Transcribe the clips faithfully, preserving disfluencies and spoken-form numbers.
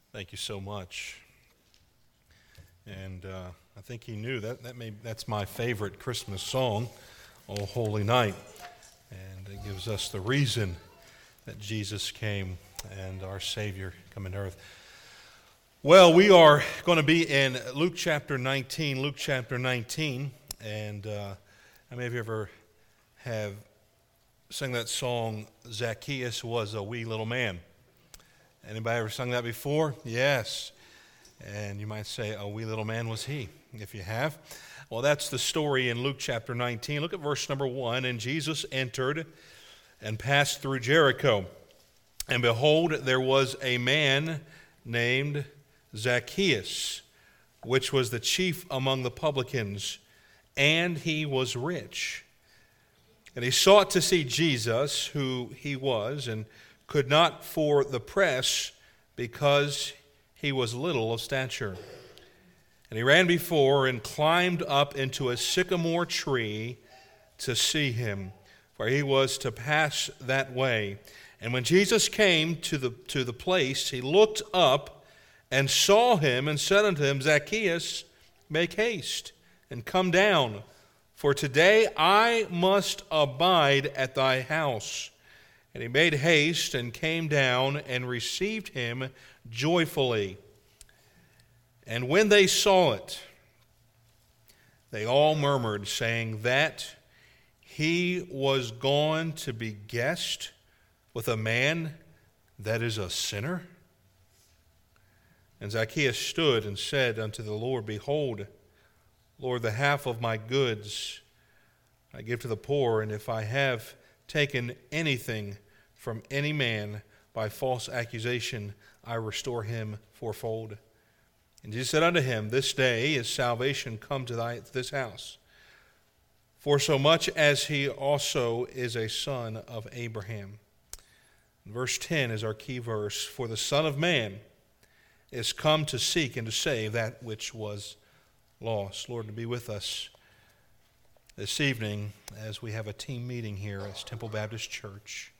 Thank you so much. And uh, I think he knew that that may that's my favorite Christmas song, "O Holy Night," and it gives us the reason that Jesus came and our Savior come into earth. Well, we are going to be in Luke chapter nineteen. Luke chapter nineteen, and uh, how many of you ever have sung that song, "Zacchaeus was a wee little man"? Anybody ever sung that before? Yes. And you might say, a wee little man was he, if you have. Well, that's the story in Luke chapter nineteen. Look at verse number one. And Jesus entered and passed through Jericho. And behold, there was a man named Zacchaeus, which was the chief among the publicans, and he was rich. And he sought to see Jesus, who he was, and could not for the press, because he was little of stature. And he ran before and climbed up into a sycamore tree to see him, for he was to pass that way. And when Jesus came to the to the place, he looked up and saw him, and said unto him, Zacchaeus, make haste, and come down, for today I must abide at thy house. And he made haste and came down and received him joyfully. And when they saw it, they all murmured, saying that he was gone to be guest with a man that is a sinner. And Zacchaeus stood and said unto the Lord, Behold, Lord, the half of my goods I give to the poor, and if I have taken anything from any man by false accusation, I restore him fourfold. And Jesus said unto him, This day is salvation come to thy this house, for so much as he also is a son of Abraham. And verse ten is our key verse. For the Son of Man is come to seek and to save that which was lost. Lord, to be with us this evening as we have a team meeting here at Temple Baptist Church.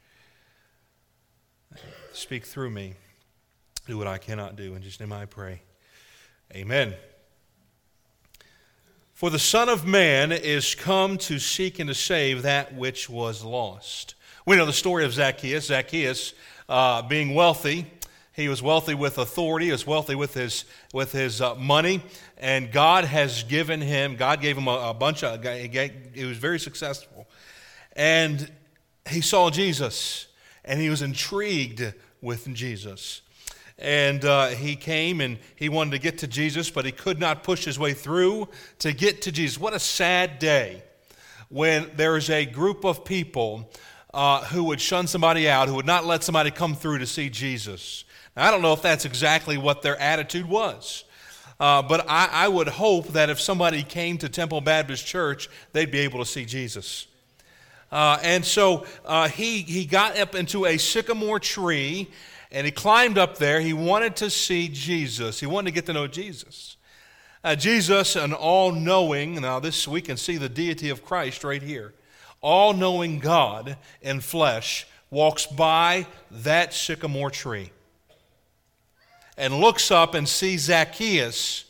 Speak through me. Do what I cannot do. In Jesus' name I pray. Amen. For the Son of Man is come to seek and to save that which was lost. We know the story of Zacchaeus. Zacchaeus, uh, being wealthy, he was wealthy with authority, he was wealthy with his with his uh, money, and God has given him, God gave him a, a bunch of, he, gave, he was very successful. And he saw Jesus, and he was intrigued with Jesus. And uh, he came and he wanted to get to Jesus, but he could not push his way through to get to Jesus. What a sad day when there is a group of people uh, who would shun somebody out, who would not let somebody come through to see Jesus. Now, I don't know if that's exactly what their attitude was, uh, but I, I would hope that if somebody came to Temple Baptist Church, they'd be able to see Jesus. Uh, and so uh, he, he got up into a sycamore tree, and he climbed up there. He wanted to see Jesus. He wanted to get to know Jesus. Uh, Jesus, an all-knowing, now this we can see the deity of Christ right here. All-knowing God in flesh walks by that sycamore tree and looks up and sees Zacchaeus,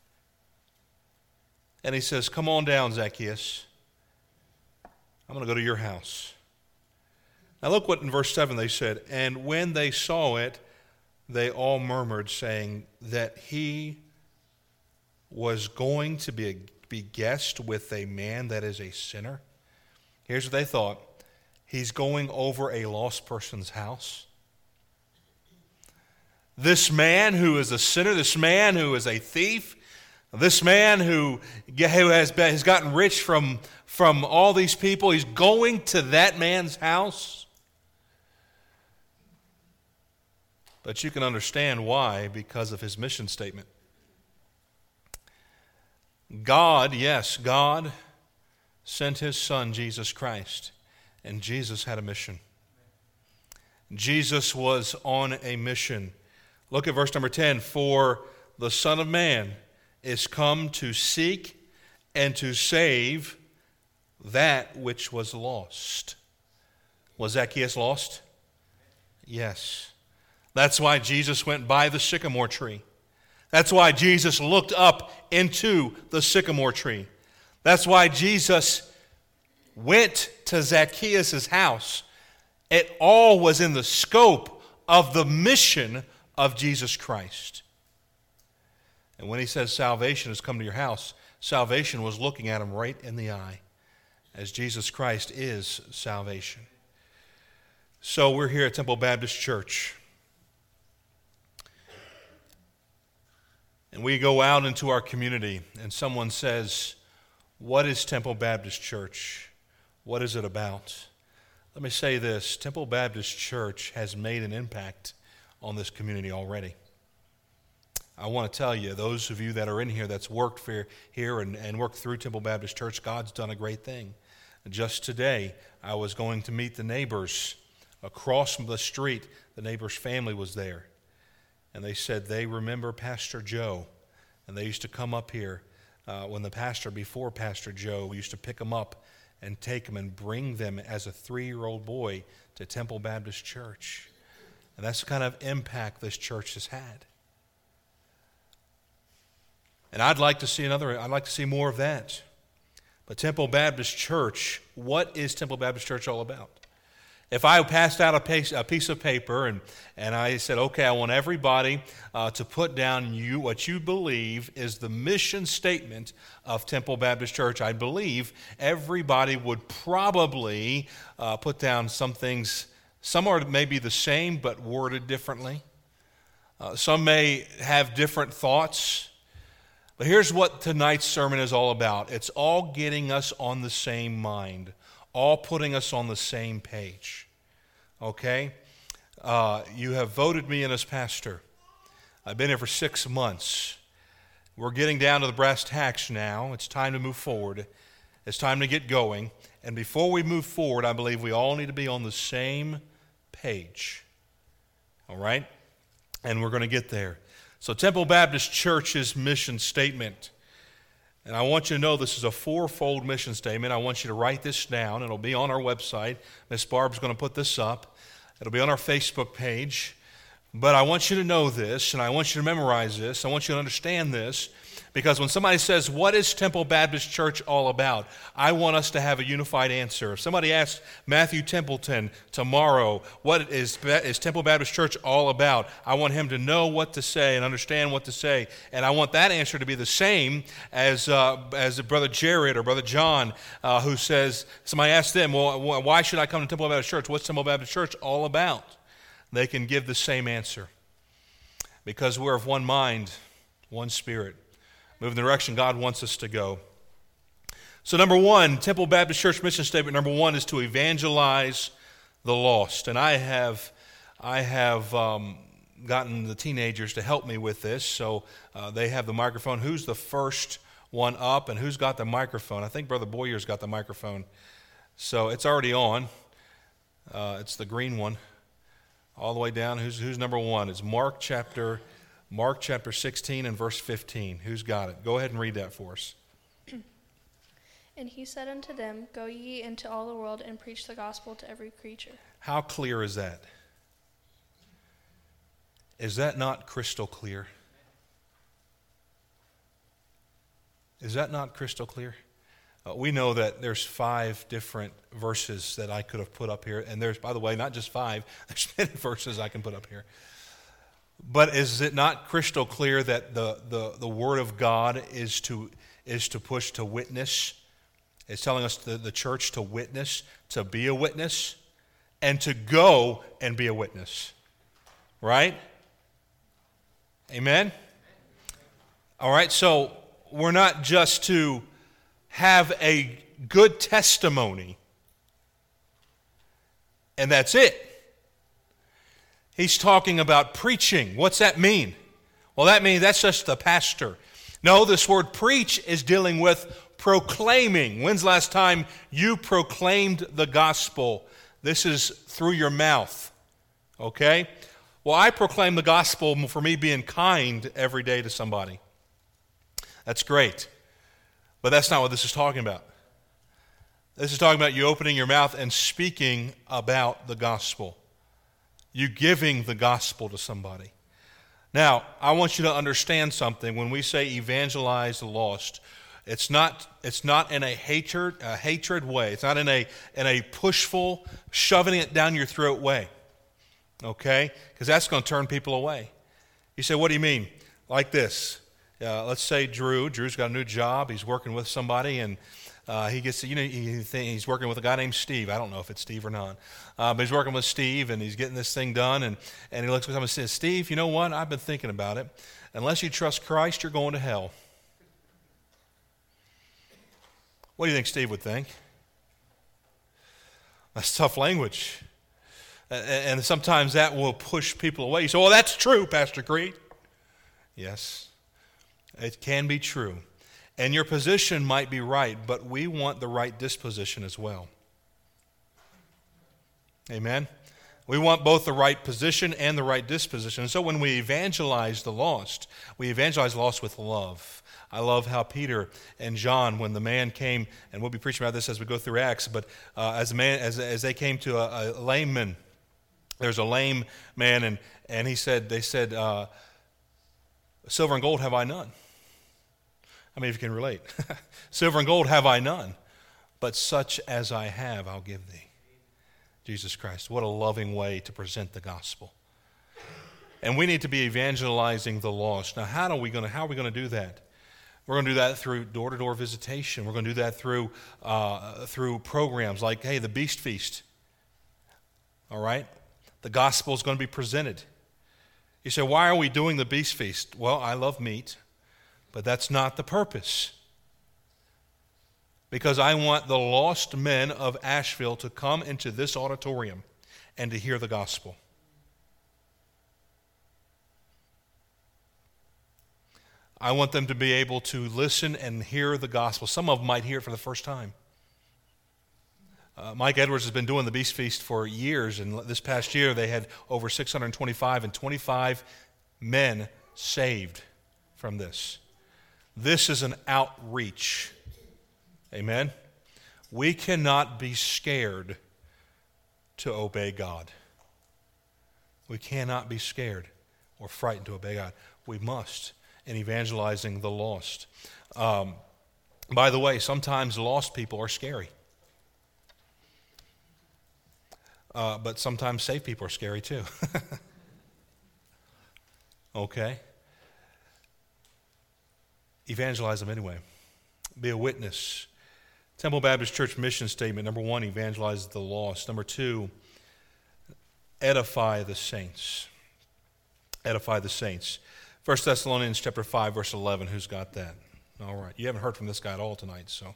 and he says, Come on down, Zacchaeus. I'm going to go to your house. Now look what in verse seven they said. And when they saw it, they all murmured, saying that he was going to be, a, be guest with a man that is a sinner. Here's what they thought. He's going over a lost person's house. This man who is a sinner, this man who is a thief, this man who, who has, been, has gotten rich from, from all these people, he's going to that man's house. But you can understand why, because of his mission statement. God, yes, God sent his Son, Jesus Christ, and Jesus had a mission. Jesus was on a mission. Look at verse number ten. For the Son of Man is come to seek and to save that which was lost. Was Zacchaeus lost? Yes. That's why Jesus went by the sycamore tree. That's why Jesus looked up into the sycamore tree. That's why Jesus went to Zacchaeus' house. It all was in the scope of the mission of Jesus Christ. And when he says salvation has come to your house, salvation was looking at him right in the eye, as Jesus Christ is salvation. So we're here at Temple Baptist Church. And we go out into our community and someone says, what is Temple Baptist Church? What is it about? Let me say this, Temple Baptist Church has made an impact on this community already. I want to tell you, those of you that are in here that's worked for here and, and worked through Temple Baptist Church, God's done a great thing. Just today, I was going to meet the neighbors across the street. The neighbor's family was there. And they said they remember Pastor Joe. And they used to come up here uh, when the pastor, before Pastor Joe, used to pick them up and take them and bring them as a three-year-old boy to Temple Baptist Church. And that's the kind of impact this church has had. And I'd like to see another, I'd like to see more of that. But Temple Baptist Church, what is Temple Baptist Church all about? If I passed out a piece, a piece of paper and, and I said, okay, I want everybody uh, to put down you what you believe is the mission statement of Temple Baptist Church, I believe everybody would probably uh, put down some things. Some are maybe the same but worded differently. Uh, some may have different thoughts. But here's what tonight's sermon is all about. It's all getting us on the same mind, all putting us on the same page. Okay? Uh, you have voted me in as pastor. I've been here for six months. We're getting down to the brass tacks now. It's time to move forward. It's time to get going. And before we move forward, I believe we all need to be on the same page. All right? And we're going to get there. So Temple Baptist Church's mission statement, and I want you to know this is a fourfold mission statement. I want you to write this down. It'll be on our website. Miss Barb's going to put this up. It'll be on our Facebook page. But I want you to know this, and I want you to memorize this. I want you to understand this, because when somebody says, what is Temple Baptist Church all about? I want us to have a unified answer. If somebody asks Matthew Templeton tomorrow, what is, is Temple Baptist Church all about? I want him to know what to say and understand what to say. And I want that answer to be the same as uh, as Brother Jared or Brother John, uh, who says, somebody asks them, well, why should I come to Temple Baptist Church? What's Temple Baptist Church all about? They can give the same answer. Because we're of one mind, one spirit, moving the direction God wants us to go. So number one, Temple Baptist Church mission statement number one is to evangelize the lost. And I have, I have um, gotten the teenagers to help me with this. So uh, they have the microphone. Who's the first one up, and who's got the microphone? I think Brother Boyer's got the microphone. So it's already on. Uh, it's the green one. All the way down. Who's who's number one? It's Mark chapter Mark chapter sixteen and verse fifteen. Who's got it? Go ahead and read that for us. And he said unto them, go ye into all the world and preach the gospel to every creature. How clear is that? Is that not crystal clear? Is that not crystal clear? Uh, we know that there's five different verses that I could have put up here. And there's, by the way, not just five. There's many verses I can put up here. But is it not crystal clear that the, the, the Word of God is to, is to push to witness? It's telling us the, the church to witness, to be a witness, and to go and be a witness. Right? Amen? All right, so we're not just to have a good testimony, and that's it. He's talking about preaching. What's that mean? Well, that means that's just the pastor. No, this word preach is dealing with proclaiming. When's the last time you proclaimed the gospel? This is through your mouth. Okay? Well, I proclaim the gospel for me being kind every day to somebody. That's great. But that's not what this is talking about. This is talking about you opening your mouth and speaking about the gospel. You giving the gospel to somebody. Now, I want you to understand something. When we say evangelize the lost, it's not it's not in a hatred a hatred way. It's not in a in a pushful, shoving it down your throat way. Okay? Because that's going to turn people away. You say, what do you mean? Like this. Uh, let's say Drew. Drew's got a new job. He's working with somebody, and uh, he gets, you know, he think he's working with a guy named Steve. I don't know if it's Steve or not. Uh, but he's working with Steve, and he's getting this thing done, and, and he looks at him and says, Steve, you know what? I've been thinking about it. Unless you trust Christ, you're going to hell. What do you think Steve would think? That's tough language. And sometimes that will push people away. You say, well, that's true, Pastor Creed. Yes, it can be true. And your position might be right, but we want the right disposition as well. Amen? We want both the right position and the right disposition. And so when we evangelize the lost, we evangelize the lost with love. I love how Peter and John, when the man came, and we'll be preaching about this as we go through Acts, but uh, as, a man, as, as they came to a, a lame man, there's a lame man, and, and he said, they said, uh, silver and gold have I none. I mean, if you can relate. Silver and gold have I none, but such as I have I'll give thee. Jesus Christ, what a loving way to present the gospel. And we need to be evangelizing the lost. Now, how are we going to, how are we going to do that? We're going to do that through door-to-door visitation. We're going to do that through, uh, through programs like, hey, the Beast Feast. All right? The gospel is going to be presented. You say, why are we doing the Beast Feast? Well, I love meat, but that's not the purpose. Because I want the lost men of Asheville to come into this auditorium and to hear the gospel. I want them to be able to listen and hear the gospel. Some of them might hear it for the first time. Uh, Mike Edwards has been doing the Beast Feast for years, and this past year they had over six hundred twenty-five and twenty-five men saved from this. This is an outreach. Amen? We cannot be scared to obey God. We cannot be scared or frightened to obey God. We must in evangelizing the lost. Um, by the way, sometimes lost people are scary. Uh, but sometimes saved people are scary too. Okay? Evangelize them anyway. Be a witness. Temple Baptist Church mission statement, number one, evangelize the lost. Number two, edify the saints. Edify the saints. First Thessalonians chapter five, verse eleven. Who's got that? All right. You haven't heard from this guy at all tonight, so.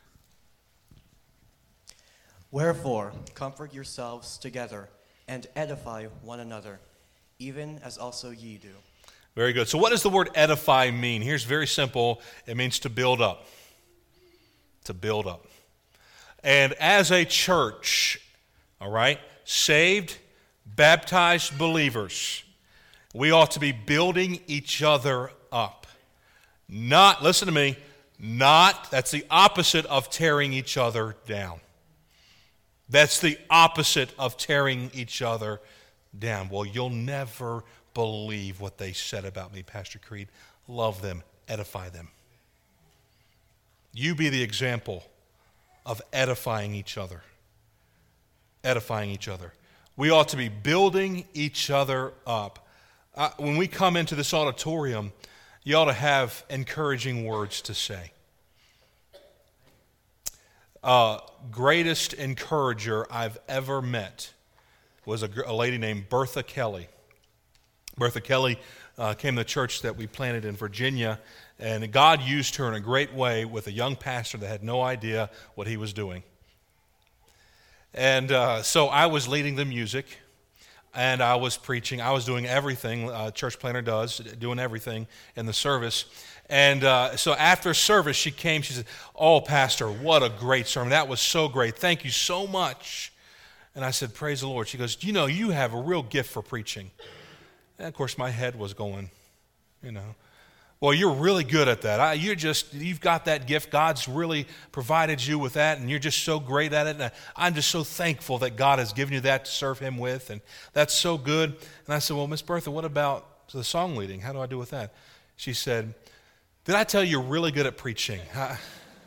Wherefore, comfort yourselves together and edify one another, even as also ye do. Very good. So what does the word edify mean? Here's very simple. It means to build up. To build up. And as a church, all right, saved, baptized believers, we ought to be building each other up. Not, listen to me, not, that's the opposite of tearing each other down. That's the opposite of tearing each other down. Well, you'll never believe what they said about me, Pastor Creed. Love them, edify them. You be the example of edifying each other. Edifying each other. We ought to be building each other up. Uh, when we come into this auditorium, you ought to have encouraging words to say. Uh, greatest encourager I've ever met was a, a lady named Bertha Kelly. Bertha Kelly uh, came to the church that we planted in Virginia, and God used her in a great way with a young pastor that had no idea what he was doing. And uh, so I was leading the music, and I was preaching. I was doing everything a church planter does, doing everything in the service. And uh, so after service, she came. She said, "Oh, Pastor, what a great sermon. That was so great. Thank you so much." And I said, "Praise the Lord." She goes, "You know, you have a real gift for preaching." And, of course, my head was going, you know. Well, you're really good at that. I, you're just, you've got that gift. God's really provided you with that, and you're just so great at it. And I, I'm just so thankful that God has given you that to serve Him with, and that's so good. And I said, well, Miss Bertha, what about the song leading? How do I do with that? She said, did I tell you you're really good at preaching? I,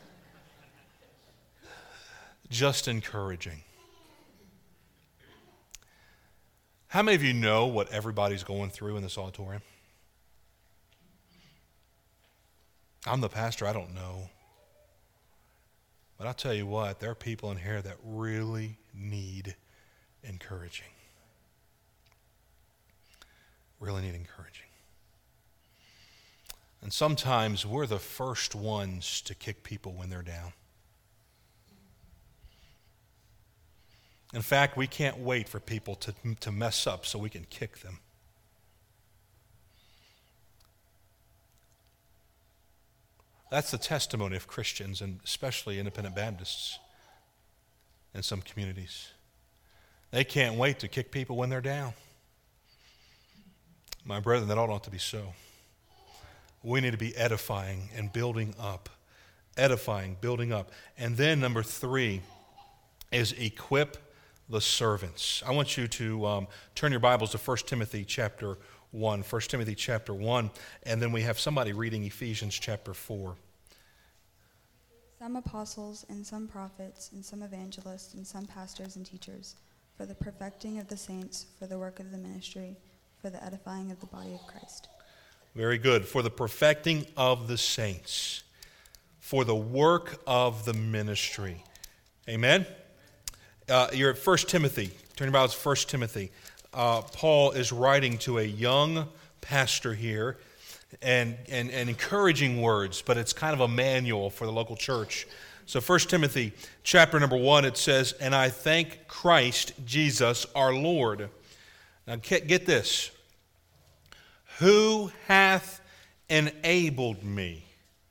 just encouraging. How many of you know what everybody's going through in this auditorium? I'm the pastor, I don't know. But I'll tell you what, there are people in here that really need encouraging. Really need encouraging. And sometimes we're the first ones to kick people when they're down. In fact, we can't wait for people to, to mess up so we can kick them. That's the testimony of Christians, and especially independent Baptists in some communities. They can't wait to kick people when they're down. My brethren, that ought not to be so. We need to be edifying and building up. Edifying, building up. And then number three is equip the servants. I want you to um, turn your Bibles to First Timothy chapter one. First Timothy chapter one. And then we have somebody reading Ephesians chapter four. Some apostles, and some prophets, and some evangelists, and some pastors and teachers, for the perfecting of the saints, for the work of the ministry, for the edifying of the body of Christ. Very good. For the perfecting of the saints, for the work of the ministry. Amen? Uh, you're at First Timothy. Turn your Bibles to First Timothy. Uh, Paul is writing to a young pastor here, and, and, and encouraging words, but it's kind of a manual for the local church. So First Timothy chapter number one, it says, and I thank Christ Jesus our Lord. Now get this. Who hath enabled me?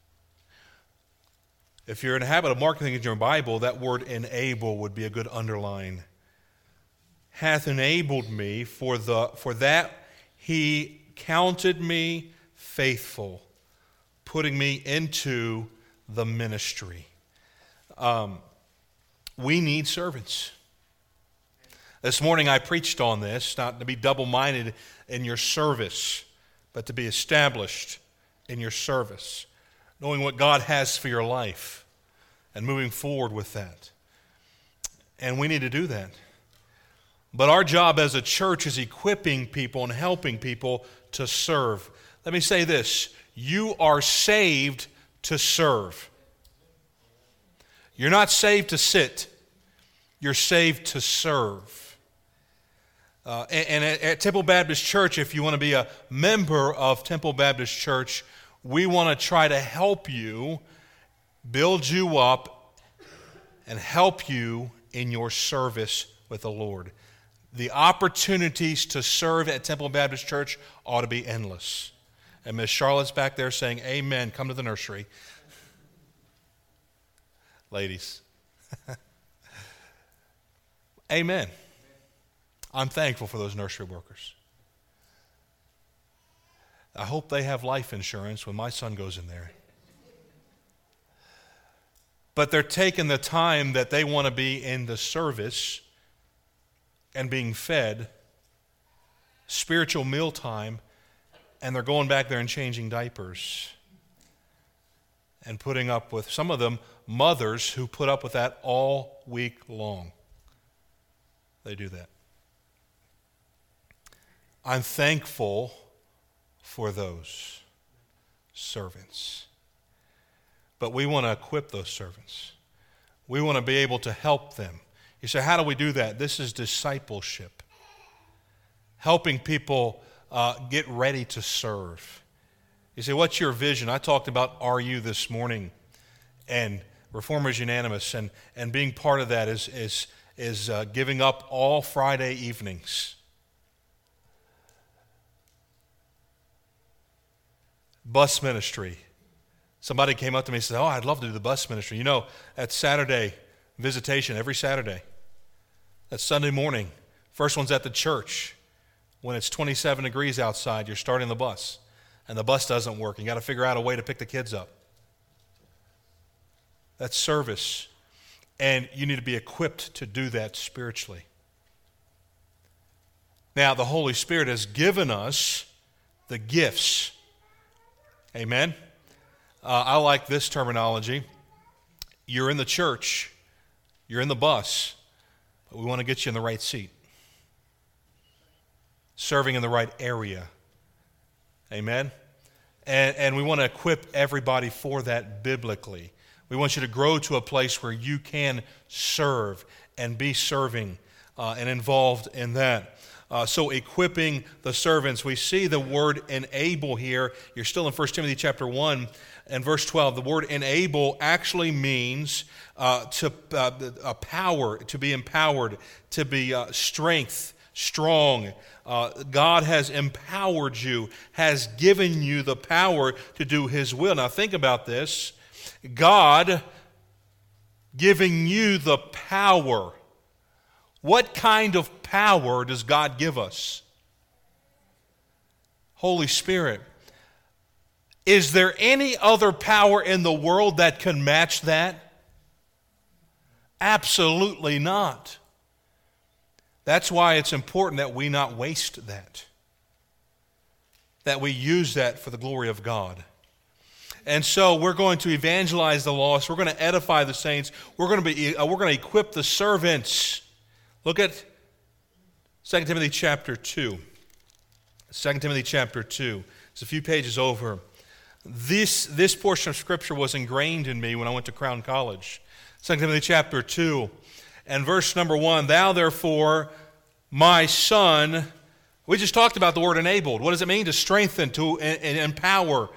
If you're in the habit of marking things in your Bible, that word enable would be a good underline. Hath enabled me, for the for that he counted me faithful, putting me into the ministry. Um, we need servants. This morning I preached on this, not to be double-minded in your service, but to be established in your service, knowing what God has for your life and moving forward with that. And we need to do that. But our job as a church is equipping people and helping people to serve. Let me say this. You are saved to serve. You're not saved to sit. You're saved to serve. Uh, and and at, at Temple Baptist Church, if you want to be a member of Temple Baptist Church, we want to try to help you, build you up, and help you in your service with the Lord. The opportunities to serve at Temple Baptist Church ought to be endless. And Miss Charlotte's back there saying, amen, come to the nursery. Ladies. Amen. I'm thankful for those nursery workers. I hope they have life insurance when my son goes in there. But they're taking the time that they want to be in the service and being fed, spiritual mealtime, and they're going back there and changing diapers and putting up with, some of them, mothers who put up with that all week long. They do that. I'm thankful for those servants. But we want to equip those servants. We want to be able to help them. You say, how do we do that? This is discipleship. Helping people uh, get ready to serve. You say, what's your vision? I talked about R U this morning and Reformers Unanimous, and, and being part of that is, is, is uh, giving up all Friday evenings. Bus ministry. Somebody came up to me and said, oh, I'd love to do the bus ministry. You know, that's Saturday visitation, every Saturday. That's Sunday morning. First one's at the church. When it's twenty-seven degrees outside, you're starting the bus. and the bus doesn't work. You got to figure out a way to pick the kids up. That's service. And you need to be equipped to do that spiritually. Now, the Holy Spirit has given us the gifts. Amen? Uh, I like this terminology. You're in the church. You're in the bus. But we want to get you in the right seat. Serving in the right area. Amen? And, and we want to equip everybody for that biblically. We want you to grow to a place where you can serve and be serving uh, and involved in that. Uh, so equipping the servants. We see the word enable here. You're still in First Timothy chapter one and verse twelve. The word enable actually means uh, to uh, a power, to be empowered, to be uh, strength, strong. Uh, God has empowered you, has given you the power to do His will. Now think about this. God giving you the power. What kind of power does God give us? Holy Spirit. Is there any other power in the world that can match that? Absolutely not. That's why it's important that we not waste that. That we use that for the glory of God. And so we're going to evangelize the lost. We're going to edify the saints. We're going to be uh, we're going to equip the servants. Look at Second Timothy chapter two. Second Timothy chapter two. It's a few pages over. This, this portion of Scripture was ingrained in me when I went to Crown College. Second Timothy chapter two and verse number one. Thou therefore, my son, we just talked about the word enabled. What does it mean? To strengthen, to and, and empower.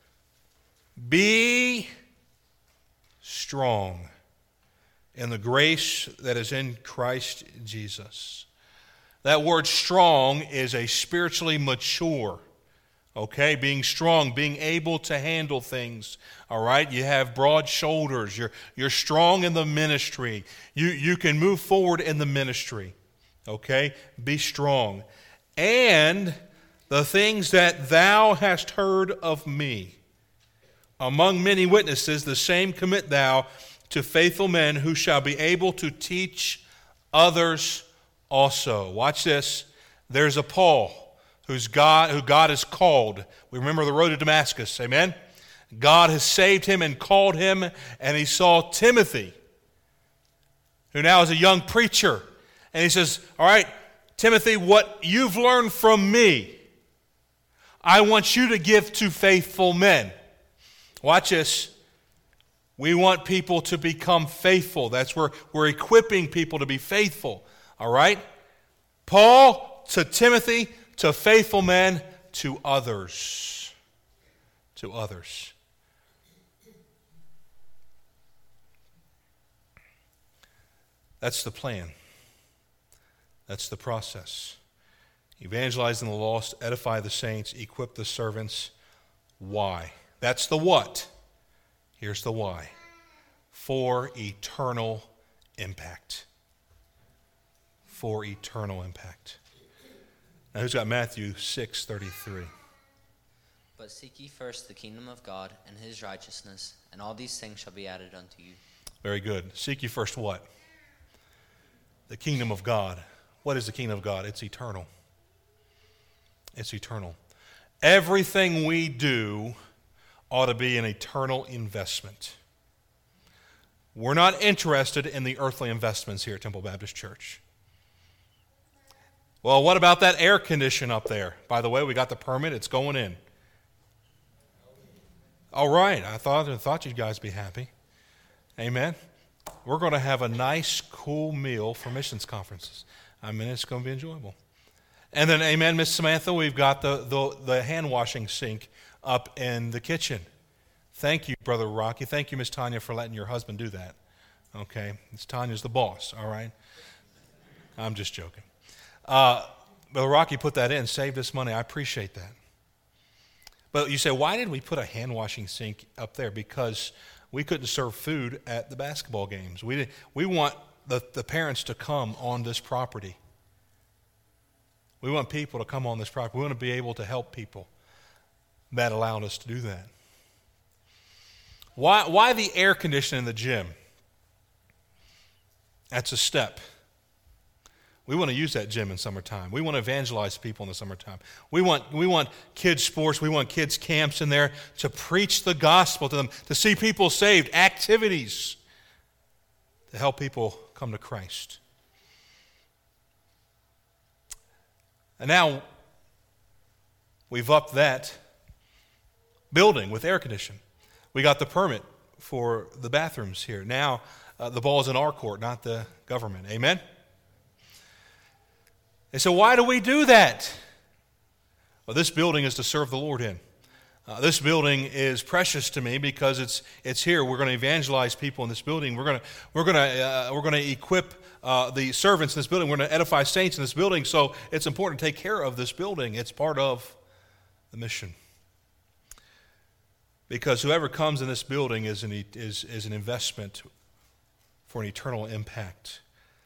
Be strong in the grace that is in Christ Jesus. That word strong is a spiritually mature, okay? Being strong, being able to handle things, all right? You have broad shoulders. You're, you're strong in the ministry. You, you can move forward in the ministry, okay? Be strong. And the things that thou hast heard of me, among many witnesses, the same commit thou to faithful men who shall be able to teach others also. Watch this. There's a Paul who's God, who God has called. We remember the road to Damascus, amen? God has saved him and called him, and he saw Timothy, who now is a young preacher. And he says, all right, Timothy, what you've learned from me, I want you to give to faithful men. Watch this. We want people to become faithful. That's where we're equipping people to be faithful. All right? Paul to Timothy, to faithful men, to others. To others. That's the plan. That's the process. Evangelizing the lost, edify the saints, equip the servants. Why? That's the what. Here's the why. For eternal impact. For eternal impact. Now who's got Matthew six thirty-three? But seek ye first the kingdom of God and His righteousness, and all these things shall be added unto you. Very good. Seek ye first what? The kingdom of God. What is the kingdom of God? It's eternal. It's eternal. Everything we do ought to be an eternal investment. We're not interested in the earthly investments here at Temple Baptist Church. Well, what about that air condition up there? By the way, we got the permit. It's going in. All right. I thought, I thought you guys be happy. Amen. We're going to have a nice, cool meal for missions conferences. I mean, it's going to be enjoyable. And then, amen, Miss Samantha, we've got the, the, the hand-washing sink up in the kitchen. Thank you, Brother Rocky. Thank you, Miss Tanya, for letting your husband do that. Okay? Miss Tanya's the boss, all right? I'm just joking. Uh, Brother Rocky put that in, saved us money. I appreciate that. But you say, why did we put a hand-washing sink up there? Because we couldn't serve food at the basketball games. We, did, we want the, the parents to come on this property. We want people to come on this property. We want to be able to help people. that allowed us to do that. Why, why the air conditioning in the gym? That's a step. We want to use that gym in summertime. We want to evangelize people in the summertime. We want, we want kids' sports. We want kids' camps in there to preach the gospel to them, to see people saved, activities to help people come to Christ. And now we've upped that building with air conditioning. We got the permit for the bathrooms here. Now uh, the ball is in our court, not the government. Amen? And so why do we do that? Well, this building is to serve the Lord in. Uh, this building is precious to me because it's it's here. We're going to evangelize people in this building. We're going to we're going to uh, we're going to equip uh, the servants in this building. We're going to edify saints in this building. So it's important to take care of this building. It's part of the mission. Because whoever comes in this building is an is is an investment for an eternal impact.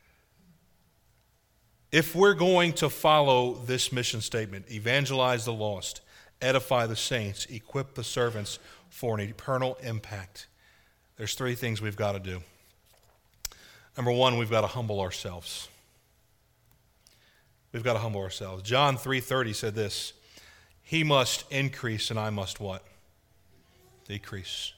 If we're going to follow this mission statement, evangelize the lost, edify the saints, equip the servants for an eternal impact, there's three things we've got to do. Number one, we've got to humble ourselves. We've got to humble ourselves. John three thirty said this, "He must increase and I must" what? Decrease.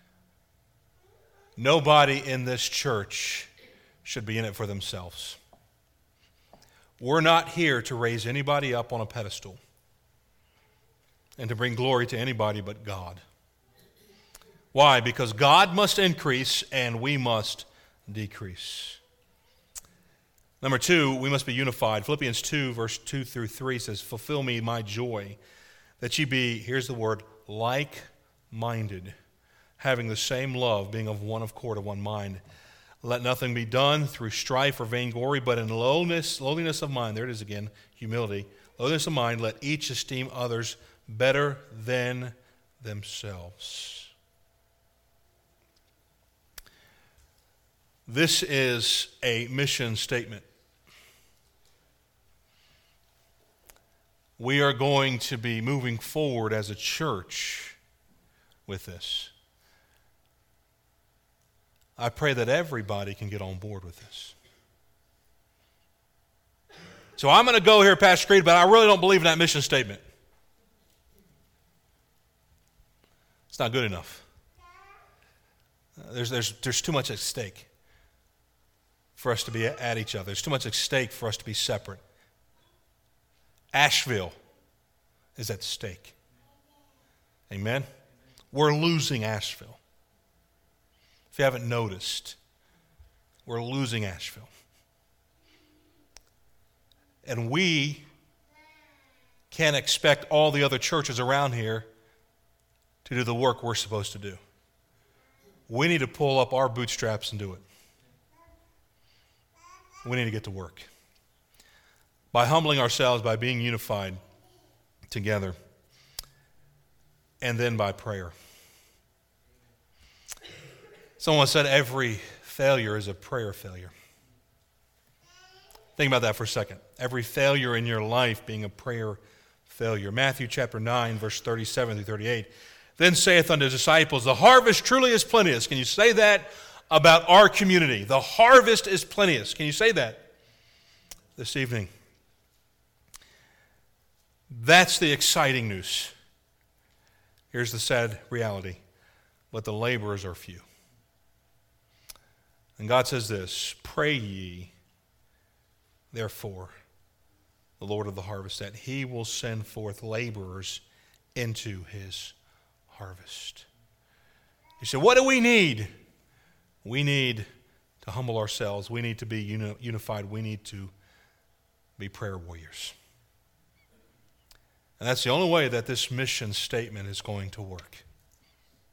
Nobody in this church should be in it for themselves. We're not here to raise anybody up on a pedestal and to bring glory to anybody but God. Why? Because God must increase and we must decrease. Number two, we must be unified. Philippians two, verse two through three says, "Fulfill me my joy, that ye be," here's the word, "like-minded, having the same love, being of one accord, of one mind. Let nothing be done through strife or vainglory, but in lowliness, lowliness of mind," there it is again, humility, "lowliness of mind, let each esteem others better than themselves." This is a mission statement. We are going to be moving forward as a church with this. I pray that everybody can get on board with this. So I'm going to go here, Pastor Creed, but I really don't believe in that mission statement. It's not good enough. Uh, there's, there's, there's too much at stake for us to be at each other. There's too much at stake for us to be separate. Asheville is at stake. Amen? We're losing Asheville. If you haven't noticed, we're losing Asheville. And we can't expect all the other churches around here to do the work we're supposed to do. We need to pull up our bootstraps and do it. We need to get to work. By humbling ourselves, by being unified together, and then by prayer. Someone said every failure is a prayer failure. Think about that for a second. Every failure in your life being a prayer failure. Matthew chapter nine, verse thirty-seven through thirty-eight. "Then saith unto the disciples, The harvest truly is plenteous." Can you say that about our community? The harvest is plenteous. Can you say that this evening? That's the exciting news. Here's the sad reality. But the laborers are few. And God says this, "Pray ye, therefore, the Lord of the harvest, that he will send forth laborers into his harvest." You say, what do we need? We need to humble ourselves. We need to be uni- unified. We need to be prayer warriors. And that's the only way that this mission statement is going to work.